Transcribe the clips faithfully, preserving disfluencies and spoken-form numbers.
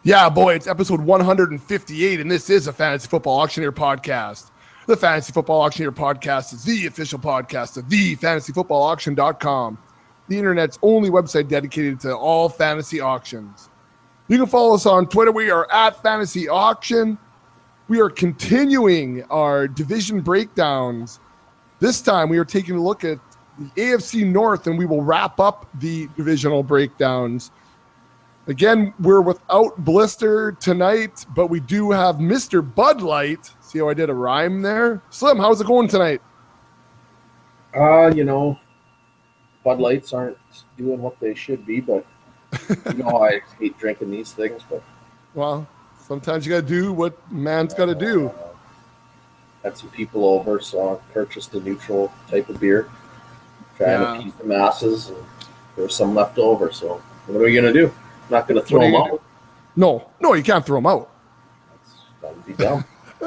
Yeah, boy, it's episode one hundred fifty-eight, and this is a Fantasy Football Auctioneer podcast. The Fantasy Football Auctioneer podcast is the official podcast of the fantasy football auction dot com, the internet's only website dedicated to all fantasy auctions. You can follow us on Twitter. We are at Fantasy Auction. We are continuing our division breakdowns. This time, we are taking a look at the A F C North, and we will wrap up the divisional breakdowns. Again, we're without Blister tonight, but we do have Mister Bud Light. See how I did a rhyme there? Slim, how's it going tonight? Uh, you know, Bud Lights aren't doing what they should be, but you know I hate drinking these things. But well, sometimes you got to do what man's got to do. Uh, had some people over, so I purchased a neutral type of beer, trying yeah. to appease the masses, and there was some left over. So what are we gonna do? Not going to throw them out. No, no, you can't throw them out. That would be dumb.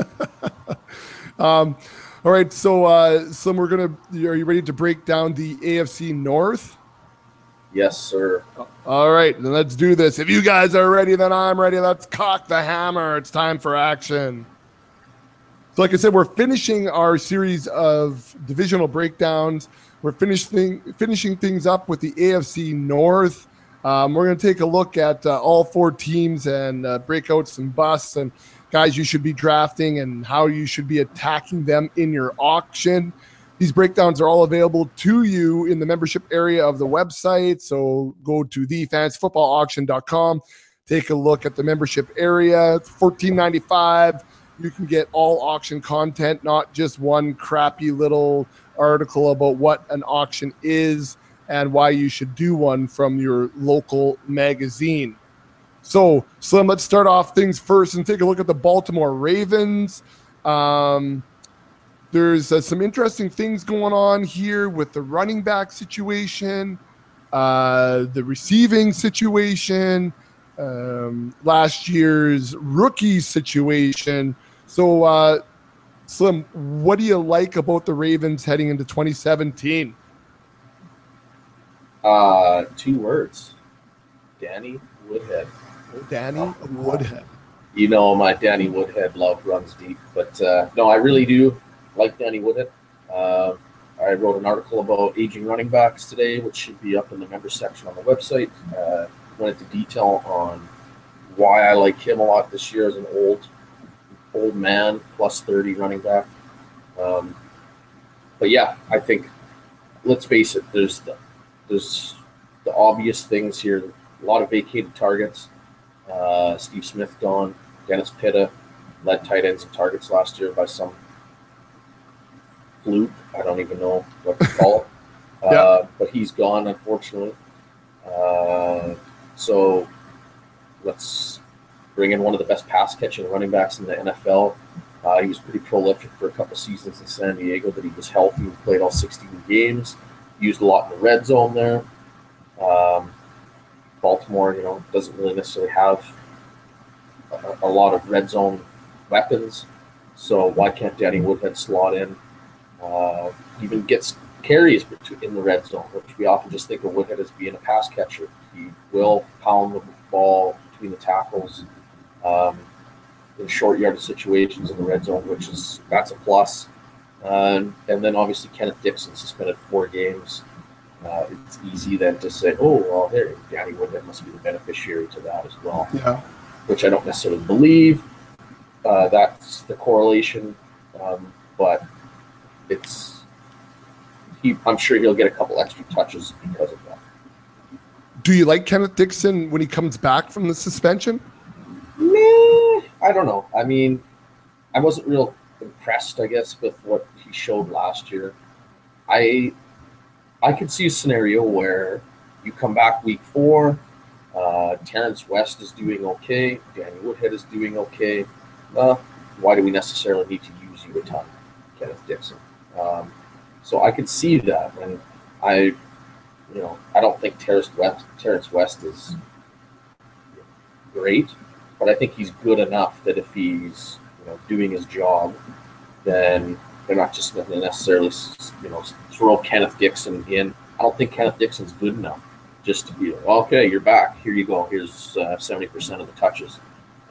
um, all right, so uh, Slim, we're gonna. Are you ready to break down the A F C North? Yes, sir. All right, then let's do this. If you guys are ready, then I'm ready. Let's cock the hammer. It's time for action. So, like I said, we're finishing our series of divisional breakdowns. We're finishing finishing things up with the A F C North. Um, we're going to take a look at uh, all four teams and uh, break out some busts and guys you should be drafting and how you should be attacking them in your auction. These breakdowns are all available to you in the membership area of the website. So go to the fantasy football auction dot com. Take a look at the membership area. It's fourteen ninety-five. You can get all auction content, not just one crappy little article about what an auction is and why you should do one from your local magazine. So, Slim, let's start off things first and take a look at the Baltimore Ravens. Um, there's uh, some interesting things going on here with the running back situation, uh, the receiving situation, um, last year's rookie situation. So, uh, Slim, what do you like about the Ravens heading into twenty seventeen? Uh, two words. Danny Woodhead. Danny oh, Woodhead. You know my Danny Woodhead love runs deep, but uh, no, I really do like Danny Woodhead. Uh, I wrote an article about aging running backs today, which should be up in the member section on the website. Uh, went into detail on why I like him a lot this year as an old, old man plus thirty running back. Um, but yeah, I think let's face it. There's the There's the obvious things here. A lot of vacated targets. Uh, Steve Smith gone. Dennis Pitta led tight ends and targets last year by some fluke. I don't even know what to call it. yeah. uh, but he's gone, unfortunately. Uh, so let's bring in one of the best pass-catching running backs in the N F L. Uh, he was pretty prolific for a couple seasons in San Diego, but he was healthy. He played all sixteen games. Used a lot in the red zone there. Um, Baltimore, you know, doesn't really necessarily have a, a lot of red zone weapons. So why can't Danny Woodhead slot in? Uh, even gets carries in the red zone, which we often just think of Woodhead as being a pass catcher. He will pound the ball between the tackles um, in short yardage situations in the red zone, which is that's a plus. Uh, and then obviously Kenneth Dixon suspended four games. Uh, it's easy then to say, oh, well, here, Danny Woodhead must be the beneficiary to that as well. Yeah. Which I don't necessarily believe. Uh, that's the correlation. Um, but it's, he, I'm sure he'll get a couple extra touches because of that. Do you like Kenneth Dixon when he comes back from the suspension? Meh, I don't know. I mean, I wasn't real impressed, I guess, with what he showed last year. I I could see a scenario where you come back week four, uh, Terrence West is doing okay, Danny Woodhead is doing okay. Uh, why do we necessarily need to use you a ton, Kenneth Dixon? Um, so I could see that, and I, you know, I don't think Terrence West, Terrence West is great, but I think he's good enough that if he's you know doing his job, then they're not just going to necessarily, you know, throw Kenneth Dixon in. I don't think Kenneth Dixon's good enough just to be like, okay, you're back. Here you go. Here's uh, seventy percent of the touches.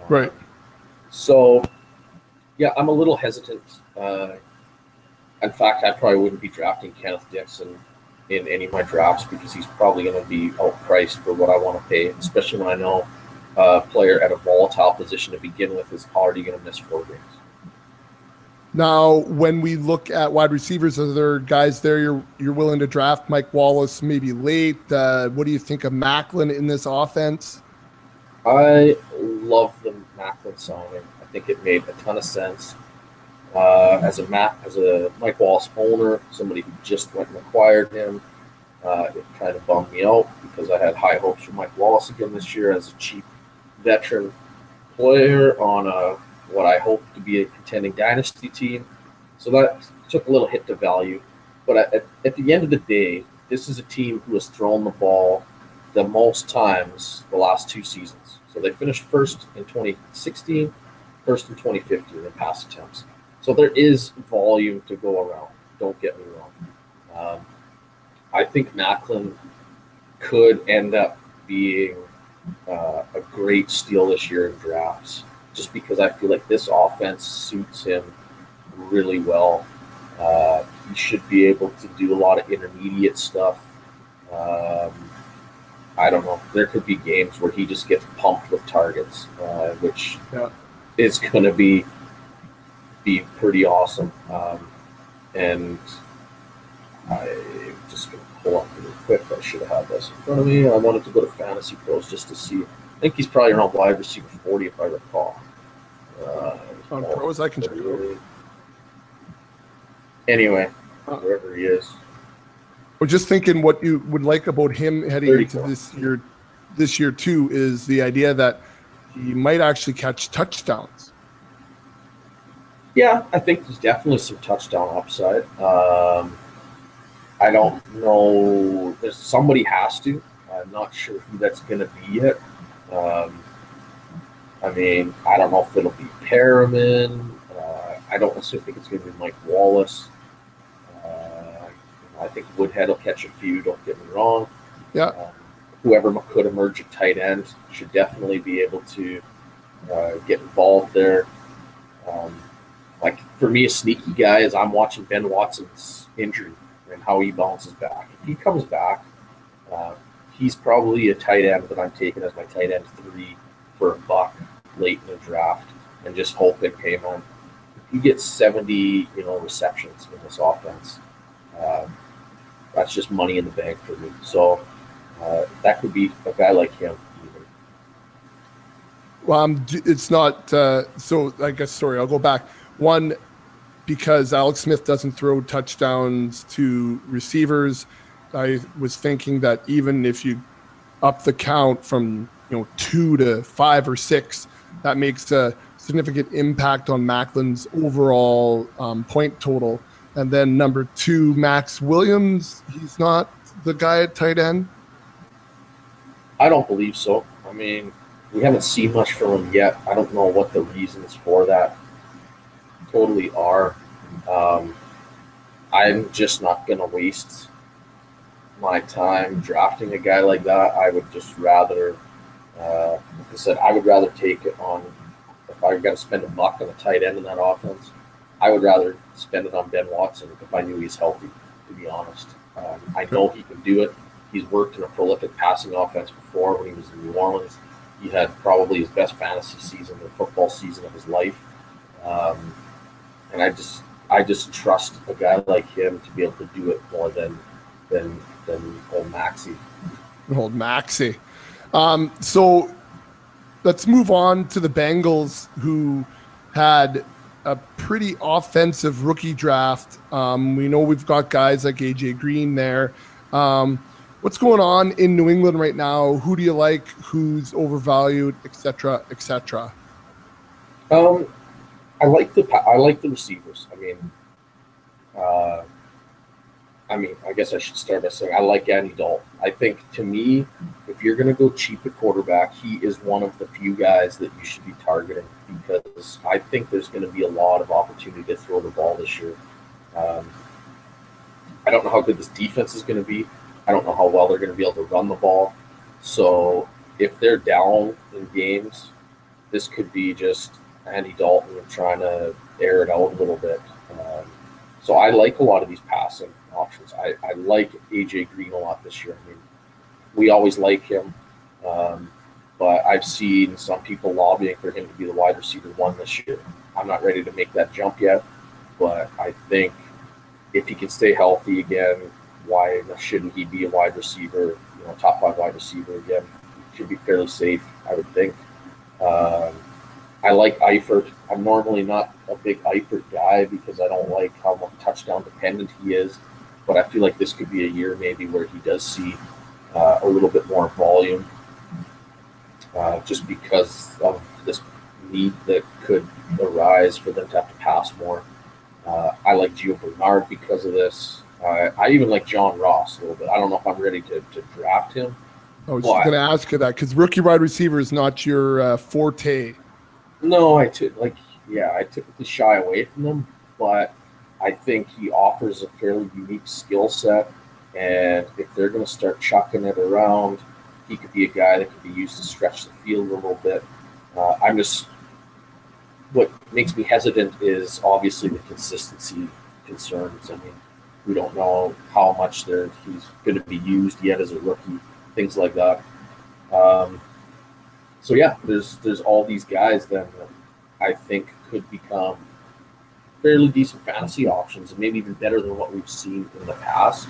Right. So, yeah, I'm a little hesitant. Uh, in fact, I probably wouldn't be drafting Kenneth Dixon in any of my drafts because he's probably going to be outpriced for what I want to pay, especially when I know a player at a volatile position to begin with is already going to miss four games. Now, when we look at wide receivers, are there guys there you're you're willing to draft? Mike Wallace maybe late. Uh, what do you think of Macklin in this offense? I love the Macklin signing. I think it made a ton of sense. Uh, as a Mac, as a Mike Wallace owner, somebody who just went and acquired him, uh, it kind of bummed me out because I had high hopes for Mike Wallace again this year as a cheap veteran player on a what I hope to be a contending dynasty team. So that took a little hit to value. But at, at the end of the day, this is a team who has thrown the ball the most times the last two seasons. So they finished first in twenty sixteen, first in twenty fifteen in pass attempts. So there is volume to go around. Don't get me wrong. Um, I think Macklin could end up being uh, a great steal this year in drafts, just because I feel like this offense suits him really well. Uh, he should be able to do a lot of intermediate stuff. Um, I don't know. There could be games where he just gets pumped with targets, uh, which Yeah. is going to be be pretty awesome. Um, and I'm just going to pull up really quick. I should have had this in front of me. I wanted to go to Fantasy Pros just to see. I think he's probably around wide receiver forty if I recall. Uh, On pros, I can check it out. Anyway, Uh, wherever he is. We're just thinking what you would like about him heading into thirty-four. this year. This year too is the idea that he might actually catch touchdowns. Yeah, I think there's definitely some touchdown upside. Um, I don't know. There's somebody has to. I'm not sure who that's going to be yet. Um, I mean, I don't know if it'll be Perriman. Uh, I don't necessarily think it's going to be Mike Wallace. Uh, I think Woodhead will catch a few. Don't get me wrong. Yeah. Um, whoever could emerge at tight end should definitely be able to uh, get involved there. Um, Like, for me, a sneaky guy is I'm watching Ben Watson's injury and how he bounces back. If he comes back, uh, he's probably a tight end that I'm taking as my tight end three for a buck late in the draft and just hoping, hey, man, if you get seventy, you know, receptions in this offense, uh, that's just money in the bank for me. So uh, that could be a guy like him. Even. Well, um, it's not. Uh, so I guess, sorry, I'll go back. One, because Alex Smith doesn't throw touchdowns to receivers, I was thinking that even if you up the count from you know two to five or six, that makes a significant impact on Macklin's overall um, point total. And then number two, Max Williams, he's not the guy at tight end. I don't believe so. I mean, we haven't seen much from him yet. I don't know what the reasons for that totally are. Um, I'm just not going to waste my time drafting a guy like that. I would just rather, uh, like I said, I would rather take it on, if I've got to spend a buck on a tight end in that offense, I would rather spend it on Ben Watson if I knew he's healthy, to be honest. Um, I know he can do it. He's worked in a prolific passing offense before when he was in New Orleans. He had probably his best fantasy season or football season of his life. Um, And I just, I just trust a guy like him to be able to do it more than, than, than old Maxey. Old Maxey. Um, so let's move on to the Bengals, who had a pretty offensive rookie draft. Um, we know we've got guys like A J Green there. Um, what's going on in New England right now? Who do you like? Who's overvalued, et cetera, et cetera? Um, I like the I like the receivers. I mean, uh, I mean, I guess I should start by saying I like Andy Dalton. I think to me, if you're going to go cheap at quarterback, he is one of the few guys that you should be targeting because I think there's going to be a lot of opportunity to throw the ball this year. Um, I don't know how good this defense is going to be. I don't know how well they're going to be able to run the ball. So if they're down in games, this could be just Andy Dalton trying to air it out a little bit. Um, so I like a lot of these passing options. I, I like A J Green a lot this year. I mean, we always like him, um, but I've seen some people lobbying for him to be the wide receiver one this year. I'm not ready to make that jump yet, but I think if he can stay healthy again, why shouldn't he be a wide receiver, you know, top five wide receiver again? He should be fairly safe, I would think. Um, I like Eifert. I'm normally not a big Eifert guy because I don't like how much touchdown dependent he is, but I feel like this could be a year maybe where he does see uh, a little bit more volume uh, just because of this need that could arise for them to have to pass more. Uh, I like Gio Bernard because of this. Uh, I even like John Ross a little bit. I don't know if I'm ready to, to draft him. I was just going to ask you that because rookie wide receiver is not your uh, forte. No, I t- like yeah, I typically shy away from them, but I think he offers a fairly unique skill set, and if they're going to start chucking it around, he could be a guy that could be used to stretch the field a little bit. Uh, I'm just what makes me hesitant is obviously the consistency concerns. I mean, we don't know how much they're, he's going to be used yet as a rookie, things like that. Um, so yeah, there's there's all these guys that I think could become fairly decent fantasy options, and maybe even better than what we've seen in the past.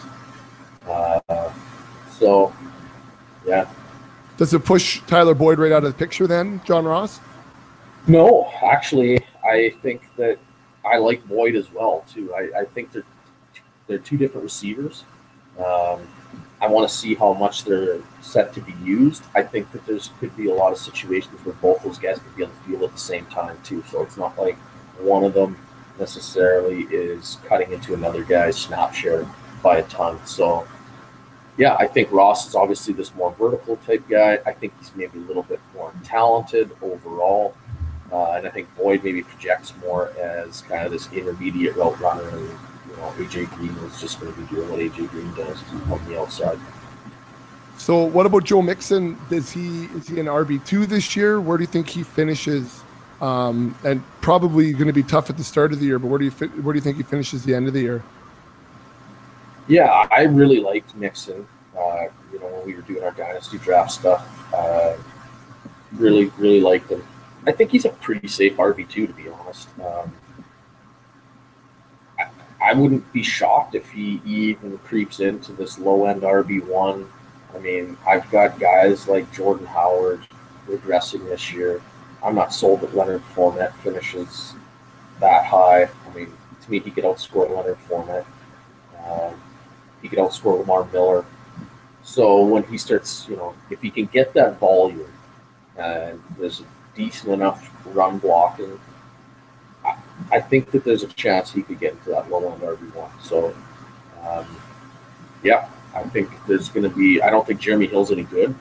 Uh, so yeah. Does it push Tyler Boyd right out of the picture then, John Ross? No, actually, I think that I like Boyd as well too. I, I think they're they're two different receivers. Um, I want to see how much they're set to be used. I think that there's could be a lot of situations where both those guys could be on the field at the same time too. So it's not like one of them necessarily is cutting into another guy's snap share by a ton. So yeah, I think Ross is obviously this more vertical type guy. I think he's maybe a little bit more talented overall. Uh, and I think Boyd maybe projects more as kind of this intermediate route runner. And, you know, A J Green is just going to be doing what A J Green does on the outside. So what about Joe Mixon? Is he is he an R B two this year? Where do you think he finishes? Um, and probably going to be tough at the start of the year, but where do you fi- where do you think he finishes the end of the year? Yeah, I really liked Mixon. Uh, you know, when we were doing our dynasty draft stuff, uh, really, really liked him. I think he's a pretty safe R B two, to be honest. Um, I, I wouldn't be shocked if he even creeps into this low-end R B one. I mean, I've got guys like Jordan Howard regressing this year. I'm not sold that Leonard Fournette finishes that high. I mean, to me, he could outscore Leonard Fournette. Um, he could outscore Lamar Miller. So when he starts, you know, if he can get that volume and there's decent enough run blocking, I, I think that there's a chance he could get into that low end R B one. So, um, yeah, I think there's going to be. I don't think Jeremy Hill's any good.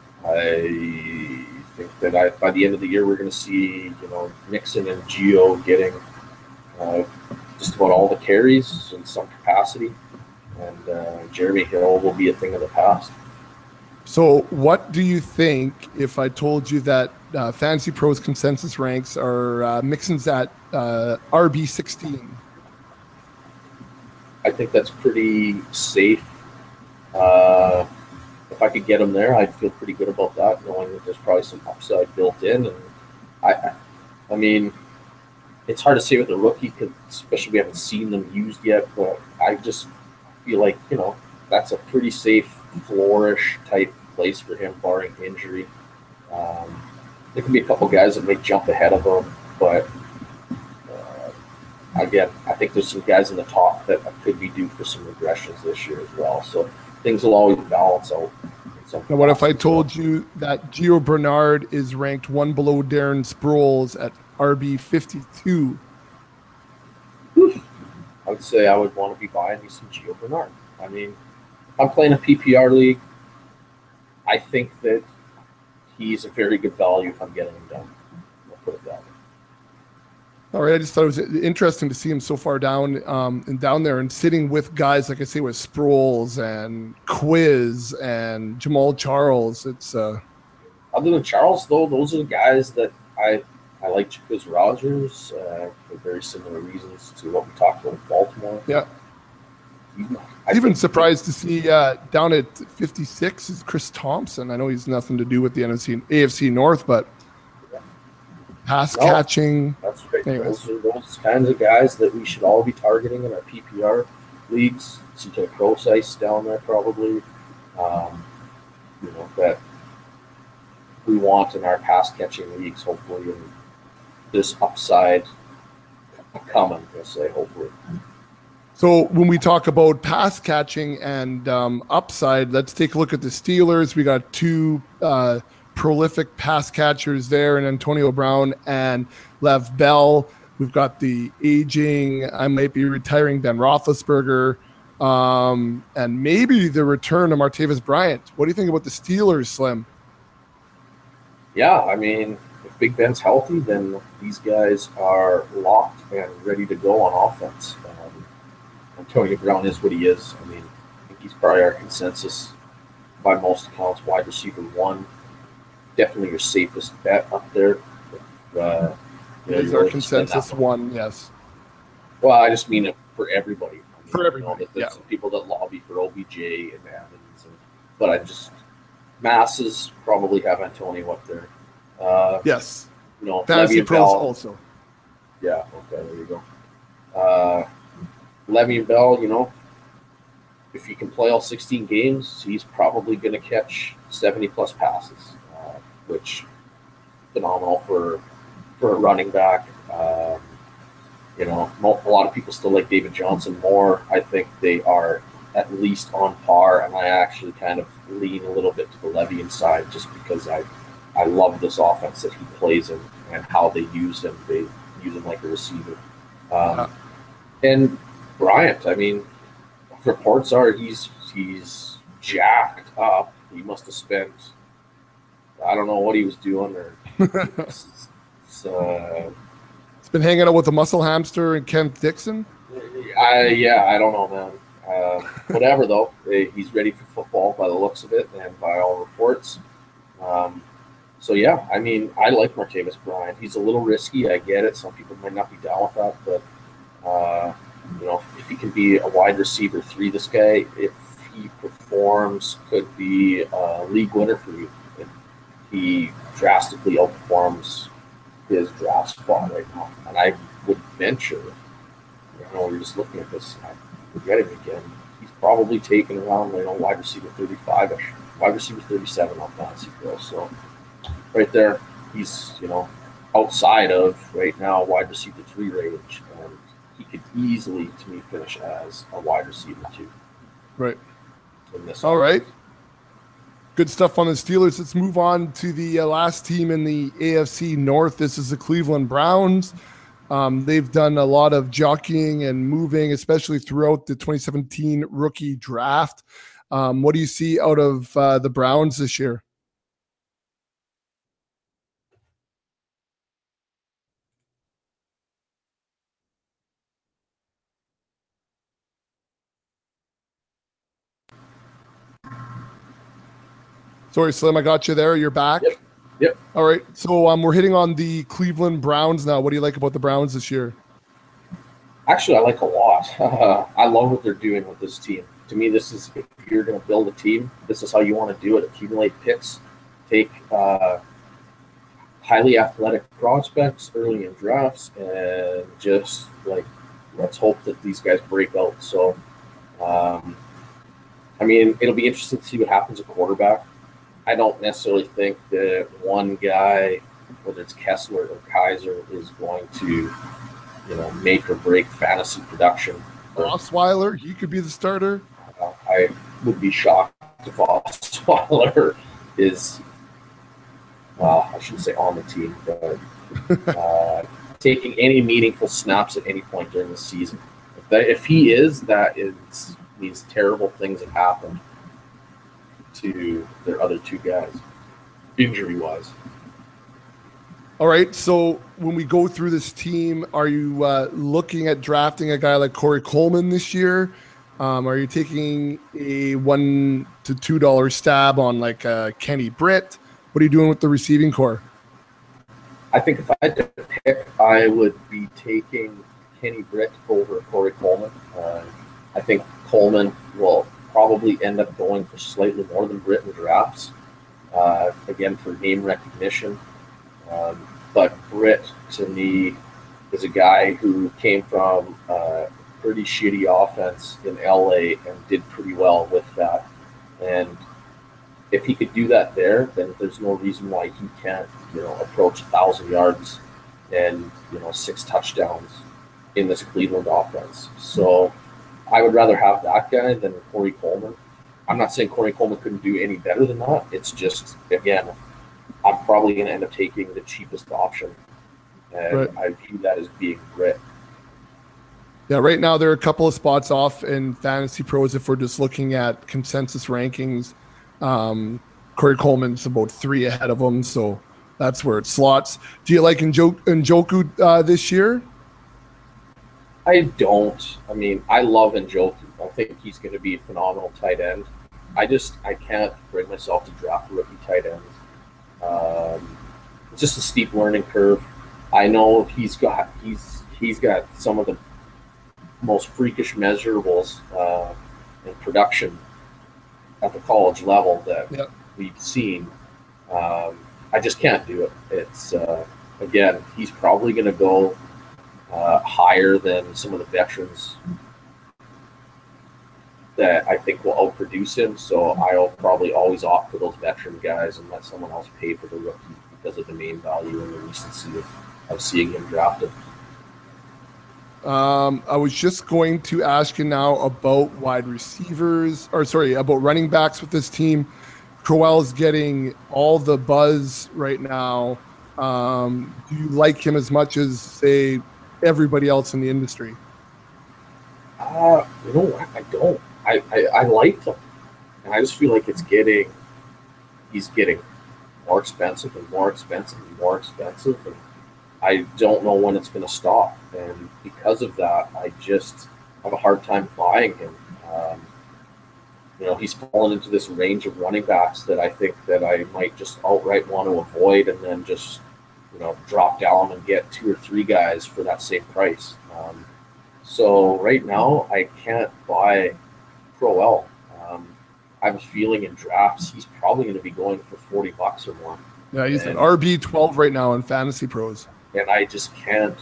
I think that I, by the end of the year we're going to see, you know, Mixon and Gio getting uh, just about all the carries in some capacity, and uh, Jeremy Hill will be a thing of the past. So what do you think if I told you that uh, Fantasy Pros consensus ranks are uh, Mixon's at uh, R B sixteen? I think that's pretty safe. Uh, if I could get him there, I'd feel pretty good about that, knowing that there's probably some upside built in. And I, I mean, it's hard to say with a rookie, because especially we haven't seen them used yet. But I just feel like, you know, that's a pretty safe flourish type place for him, barring injury. Um, there can be a couple guys that may jump ahead of him, but uh, again, I think there's some guys in the top that could be due for some regressions this year as well. So things will always balance out. Now, what if I told you that Gio Bernard is ranked one below Darren Sproles at R B fifty-two? I would say I would want to be buying me some Gio Bernard. I mean, if I'm playing a P P R league, I think that he's a very good value if I'm getting him done. I'll put it that way. All right, I just thought it was interesting to see him so far down um, and down there and sitting with guys, like I say, with Sproles and Quiz and Jamal Charles. It's uh... Other than Charles, though, those are the guys that I I like Chris Rogers uh, for very similar reasons to what we talked about with Baltimore. Yeah. I Even think- surprised to see uh, down at fifty-six is Chris Thompson. I know he's nothing to do with the N F C, A F C North, but pass No. catching. That's right. Anyways. Those are those kinds of guys that we should all be targeting in our P P R leagues. C J Crosice down there probably. Um, you know, that we want in our pass catching leagues, hopefully, and this upside coming, let's say, hopefully. So when we talk about pass catching and um, upside, let's take a look at the Steelers. We got two uh, prolific pass catchers there, and Antonio Brown and Lev Bell. We've got the aging, I might be retiring Ben Roethlisberger, um, and maybe the return of Martavis Bryant. What do you think about the Steelers, Slim? Yeah, I mean, if Big Ben's healthy, then these guys are locked and ready to go on offense. Um, Antonio Brown is what he is. I mean, I think he's probably our consensus by most accounts, wide receiver one. Definitely your safest bet up there. If, uh, you know, He's you're our willing to spend that consensus much. one, yes. Well, I just mean it for everybody. I mean, For everybody, You know, that there's yeah. some people that lobby for O B J and Evans, and, but I just masses probably have Antonio up there. Uh, Yes. you know, Fantasy Le'Veon pros Bell. also. Yeah, okay, there you go. Uh, Le'Veon Bell, you know, if he can play all sixteen games, he's probably going to catch seventy plus passes, uh, which phenomenal for for a running back. Um, you know, mo- a lot of people still like David Johnson more. I think they are at least on par, and I actually kind of lean a little bit to the Le'Veon side just because I I love this offense that he plays in and how they use him. They use him like a receiver. Um, Yeah. And Bryant, I mean, reports are he's he's jacked up. He must have spent, I don't know what he was doing, or it's, it's, uh, It's been hanging out with the muscle hamster and Kent Dixon. I yeah, I don't know, man. Uh, whatever though, eh, he's ready for football by the looks of it and by all reports. Um, so yeah, I mean, I like Martavis Bryant. He's a little risky. I get it. Some people might not be down with that, but uh, you know, if he can be a wide receiver three, this guy, if he performs, could be a league winner for you. If he drastically outperforms his draft spot right now, and I would venture, you know, we're just looking at this, I forget him again. He's probably taken around, you know, wide receiver thirty-five ish, wide receiver thirty-seven on Fantasy Pro. So right there, he's, you know, outside of right now wide receiver three range, and he could easily, to me, finish as a wide receiver two. Right. In this All right. Good stuff on the Steelers. Let's move on to the uh, last team in the A F C North. This is the Cleveland Browns. Um, they've done a lot of jockeying and moving, especially throughout the twenty seventeen rookie draft. Um, what do you see out of uh, the Browns this year? Sorry, Slim, I got you there. You're back. Yep. Yep. All right. So um, we're hitting on the Cleveland Browns now. What do you like about the Browns this year? Actually, I like a lot. I love what they're doing with this team. To me, this is, if you're going to build a team, this is how you want to do it. Accumulate picks, take uh, highly athletic prospects early in drafts, and just like let's hope that these guys break out. So, um, I mean, it'll be interesting to see what happens at quarterback. I don't necessarily think that one guy, whether it's Kessler or Kaiser, is going to, you know, make or break fantasy production. Osweiler, he could be the starter. Uh, I would be shocked if Osweiler is, well, I shouldn't say on the team, but uh, taking any meaningful snaps at any point during the season. If, that, if he is, that is, means terrible things have happened to their other two guys, injury-wise. All right. So when we go through this team, are you uh, looking at drafting a guy like Corey Coleman this year? Um, are you taking a one to two dollar stab on like uh, Kenny Britt? What are you doing with the receiving core? I think if I had to pick, I would be taking Kenny Britt over Corey Coleman. Uh, I think Coleman will probably end up going for slightly more than Britt in drafts. Uh, again, for name recognition. Um, but Britt, to me, is a guy who came from a pretty shitty offense in L A and did pretty well with that. And if he could do that there, then there's no reason why he can't, you know, approach a thousand yards and, you know, six touchdowns in this Cleveland offense. So I would rather have that guy than Corey Coleman. I'm not saying Corey Coleman couldn't do any better than that. It's just, again, I'm probably going to end up taking the cheapest option. And right. I view that as being Britt. Yeah, right now there are a couple of spots off in Fantasy Pros if we're just looking at consensus rankings. Um, Corey Coleman's about three ahead of him, so that's where it slots. Do you like Njoku, Njoku uh, this year? I don't. I mean, I love Njoku. I think he's going to be a phenomenal tight end. I just I can't bring myself to draft a rookie tight end. Um, it's just a steep learning curve. I know he's got he's he's got some of the most freakish measurables uh, in production at the college level that yep. we've seen. Um, I just can't do it. It's uh, again, he's probably going to go uh, higher than some of the veterans that I think will outproduce him. So I'll probably always opt for those veteran guys and let someone else pay for the rookie because of the name value and the recency of, of seeing him drafted. Um, I was just going to ask you now about wide receivers, or sorry, about running backs with this team. Crowell's getting all the buzz right now. Um, do you like him as much as, say, everybody else in the industry? Uh, you know what? I don't. I, I, I like him. And I just feel like it's getting, he's getting more expensive and more expensive and more expensive. And I don't know when it's going to stop. And because of that, I just have a hard time buying him. Um, you know, he's fallen into this range of running backs that I think that I might just outright want to avoid and then just, you know, drop down and get two or three guys for that same price. Um, so right now, I can't buy Crowell. Um, I have a feeling in drafts, he's probably going to be going for forty bucks or more. Yeah, he's and, an R B twelve right now in Fantasy Pros. And I just can't.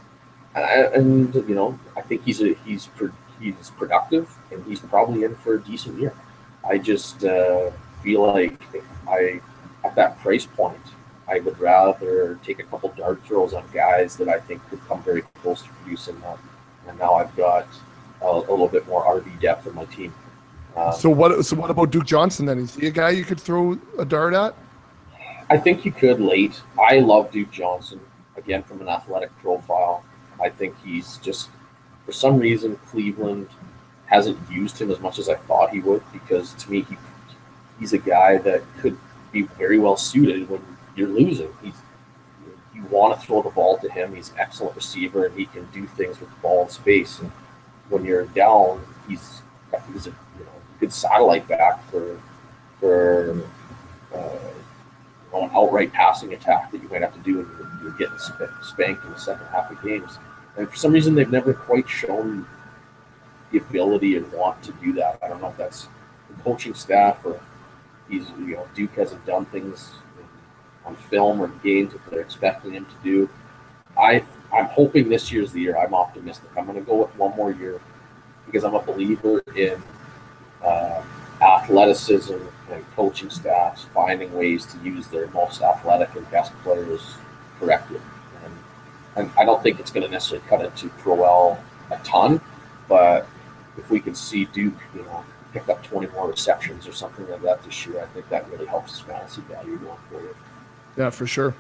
And, you know, I think he's a, he's he's productive and he's probably in for a decent year. I just uh, feel like if I, at that price point, I would rather take a couple dart throws on guys that I think could come very close to producing that. And now I've got a, a little bit more R B depth in my team. Um, so what? So what about Duke Johnson then? Is he a guy you could throw a dart at? I think you could late. I love Duke Johnson, again, from an athletic profile. I think he's just, for some reason, Cleveland hasn't used him as much as I thought he would, because to me, he he's a guy that could be very well suited when you're losing. He's you want to throw the ball to him. He's an excellent receiver, and he can do things with the ball in space. And when you're down, he's he's a you know good satellite back for for uh, you know, an outright passing attack that you might have to do, and you're, you're getting spanked in the second half of games. And for some reason, they've never quite shown the ability and want to do that. I don't know if that's the coaching staff or he's you know Duke hasn't done things on film or games that they're expecting him to do. I, I'm hoping this year's the year. I'm optimistic. I'm going to go with one more year because I'm a believer in uh, athleticism and coaching staffs finding ways to use their most athletic and best players correctly. And, and I don't think it's going to necessarily cut into Crowell a ton, but if we can see Duke, you know, pick up twenty more receptions or something like that this year, I think that really helps his fantasy value going forward. Yeah, for sure.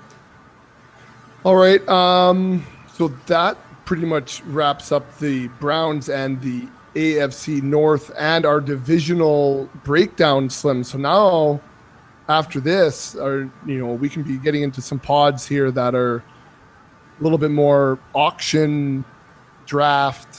All right. Um, so that pretty much wraps up the Browns and the A F C North and our divisional breakdown, Slim. So now after this, our, you know, we can be getting into some pods here that are a little bit more auction draft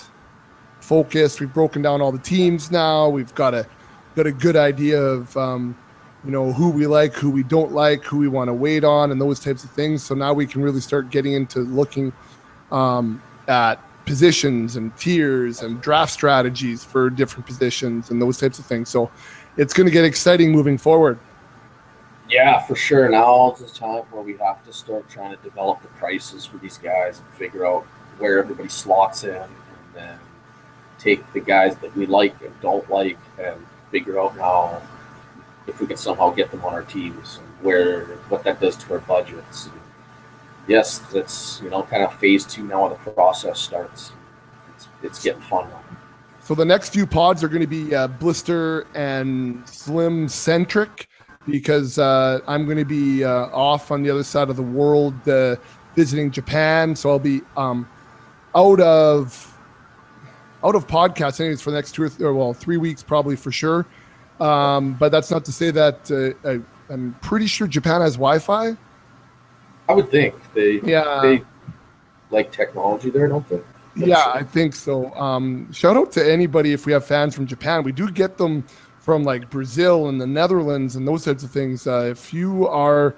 focused. We've broken down all the teams now. We've got a got a good idea of um, you know, who we like, who we don't like, who we want to wait on, and those types of things. So now we can really start getting into looking um, at positions and tiers and draft strategies for different positions and those types of things. So it's going to get exciting moving forward. Yeah, for sure. Now is the time where we have to start trying to develop the prices for these guys and figure out where everybody slots in, and then take the guys that we like and don't like and figure out now if we can somehow get them on our teams and where what that does to our budgets. And yes, that's, you know, kind of phase two now the process starts. It's, it's getting fun now. So the next few pods are going to be uh, Blister and Slim centric, because uh, I'm going to be uh, off on the other side of the world uh, visiting Japan. So I'll be um, out of out of podcasts anyways for the next two or, th- or well three weeks probably for sure. Um, but that's not to say that uh, I, I'm pretty sure Japan has Wi-Fi. I would think they yeah they like technology there, don't they? That's yeah, sure. I think so. Um, shout out to anybody if we have fans from Japan. We do get them from like Brazil and the Netherlands and those types of things. Uh, if you are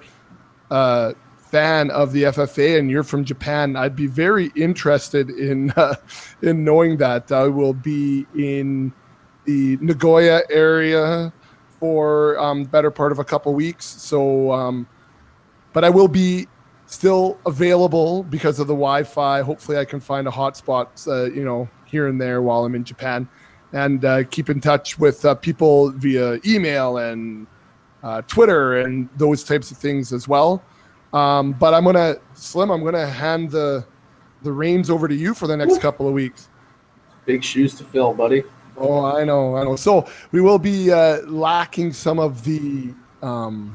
a fan of the F F A and you're from Japan, I'd be very interested in uh, in knowing that. I will be in the Nagoya area for um, better part of a couple weeks. So, um, but I will be still available because of the Wi-Fi. Hopefully I can find a hotspot, uh, you know, here and there while I'm in Japan. And uh, keep in touch with uh, people via email and uh, Twitter and those types of things as well. Um, but I'm gonna Slim. I'm gonna hand the the reins over to you for the next couple of weeks. Big shoes to fill, buddy. Oh, I know, I know. So we will be uh, lacking some of the um,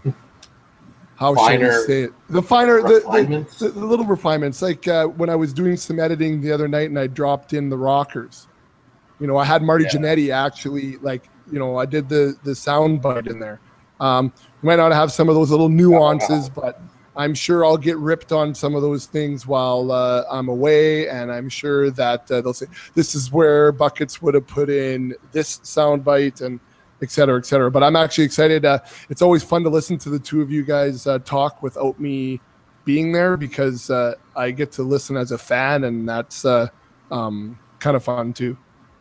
how finer, shall we say it? The finer, the, the, the little refinements. Like uh, when I was doing some editing the other night, and I dropped in the rockers. You know, I had Marty yeah. Jannetty actually, like, you know, I did the the sound bite in there. Um, we might not have some of those little nuances, but I'm sure I'll get ripped on some of those things while uh, I'm away, and I'm sure that uh, they'll say, this is where Buckets would have put in this sound bite, and et cetera, et cetera. But I'm actually excited. Uh, it's always fun to listen to the two of you guys uh, talk without me being there, because uh, I get to listen as a fan, and that's uh, um, kind of fun too.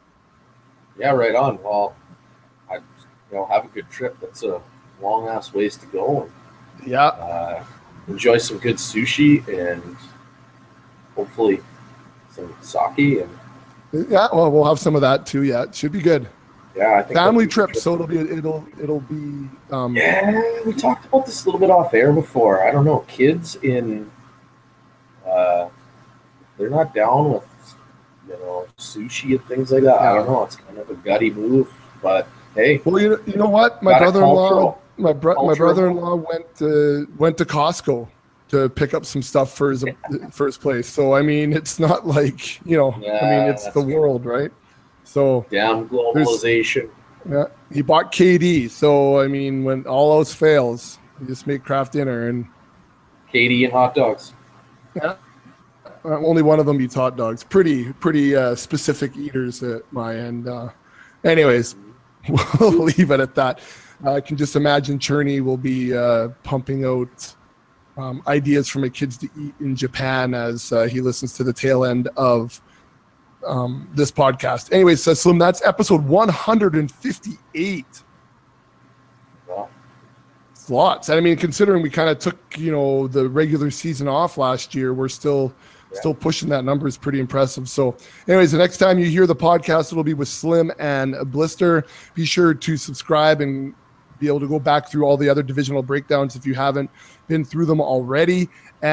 Yeah, right on. Well, I, you know, have a good trip. That's a long ass ways to go. And, yeah. Uh, enjoy some good sushi and hopefully some sake. And yeah, well, we'll have some of that too. Yeah, it should be good. Yeah, I think family trip, so it'll be it'll it'll be. Um, yeah, we talked about this a little bit off air before. I don't know, kids in, uh, they're not down with, you know, sushi and things like that. Yeah. I don't know. It's kind of a gutty move, but hey. Well, you know, you know what? My brother-in-law, my bro- my brother-in-law went to went to Costco to pick up some stuff for his first place. So I mean, it's not like, you know, yeah, I mean, it's the true. world, right? So damn globalization. Yeah, he bought K D. So I mean, when all else fails, you just make craft dinner and K D and hot dogs. Yeah. Uh, only one of them eats hot dogs. Pretty, pretty uh, specific eaters at my end. Uh, anyways, we'll leave it at that. I can just imagine Cherney will be uh, pumping out um, ideas for my kids to eat in Japan as uh, he listens to the tail end of um, this podcast. Anyways, so Slim, that's episode one hundred fifty-eight. Wow. It's lots. I mean, considering we kind of took, you know, the regular season off last year, we're still yeah. still pushing that number is pretty impressive. So anyways, the next time you hear the podcast, it'll be with Slim and Blister. Be sure to subscribe and be able to go back through all the other divisional breakdowns if you haven't been through them already.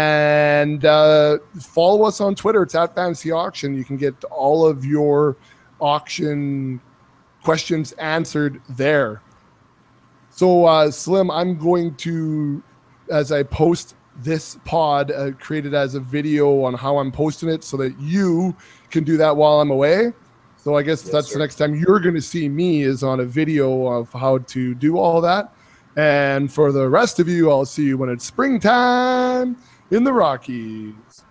And uh, follow us on Twitter. It's at Fantasy Auction. You can get all of your auction questions answered there. So, uh, Slim, I'm going to, as I post this pod, uh, create it as a video on how I'm posting it so that you can do that while I'm away. So I guess yes, that's sir. The next time you're going to see me is on a video of how to do all that. And for the rest of you, I'll see you when it's springtime in the Rockies.